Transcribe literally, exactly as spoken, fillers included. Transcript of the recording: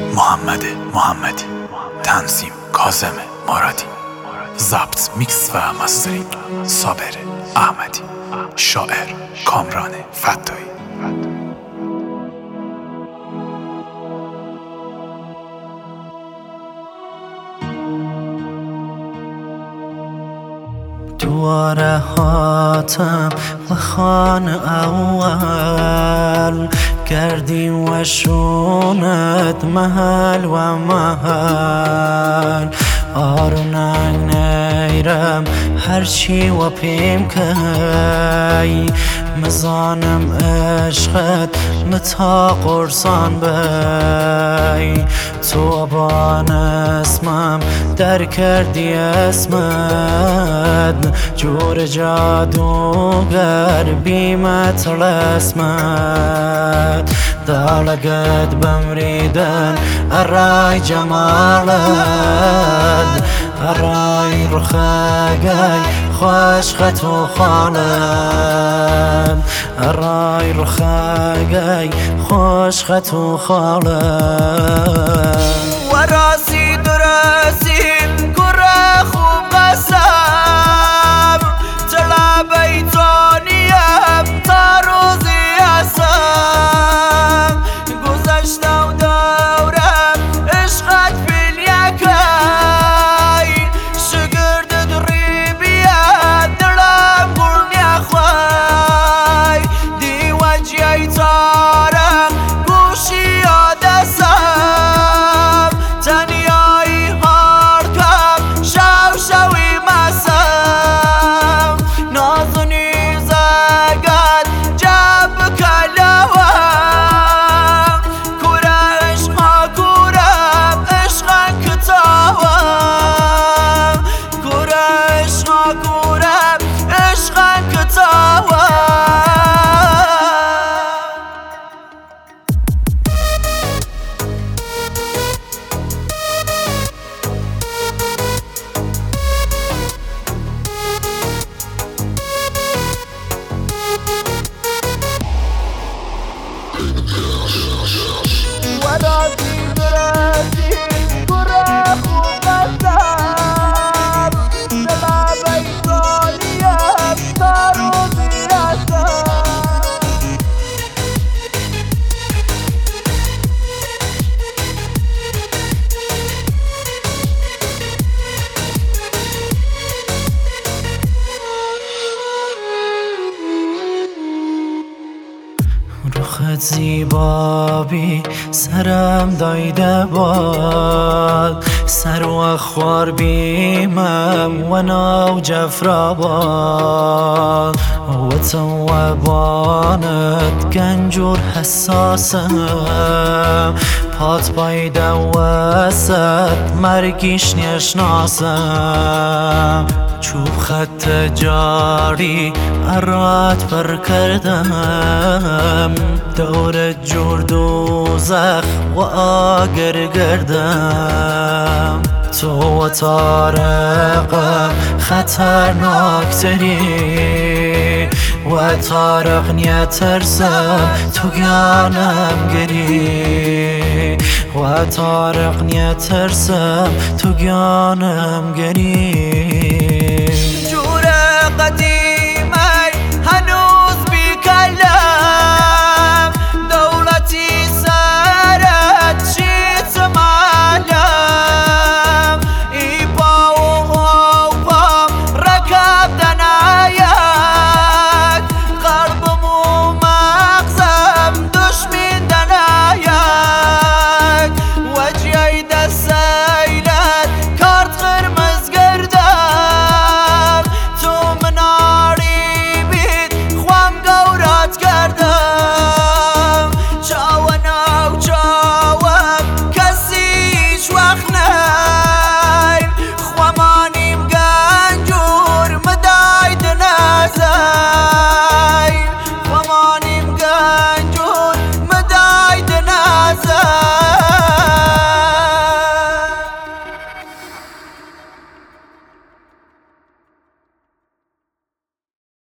محمد محمدی، تنظیم کاظم مرادی، ضبط میکس و مسترینگ صابر احمدی، شاعر کامران فتایی. دوار حاتم و خان اول گردیم و شوند محل و محل آروننگ نیرم هرچی و پیم کی مزانم عشقت متا قرصان بی تو بان اسمم در کردی اسمت جور جادوگر بیمت رسمت دالقت بمریدن الرای جمالت الرای رخاقای خوش خطو خالد الرای رخاقای خوش خطو خالد و راسی درسی گره خوب قسم تلا بیتانیم تا روزی هستم گذشته و دورم عشقت فیل یکی شگرد دری بیاد دلم گرنی خواه دی وجهی تارم گوشی آدسم تنیایی هارکم شو شوی مسم نازنی زگد جب کلوم کوره عشقا کورم عشقن کتاوم کوره عشقا کورم عشقن کتاوم و راسی درسی گره خوب قسم دلا بیتانیم تا روزی هستم رخت زیبا بی سرم دایده باد سر و خوار بیمم و ناو جفراباد و تو و بانت گنجور حساسم پات بایده وسط مرگیش نشناسم چوب خط جاری ارات پر کردم دور جور دوزخ و آگر گردم تو و طارقم خطرناکتری و طارق نیترسم تو گانم گری و طارق نیترسم تو گانم گری جور قدیم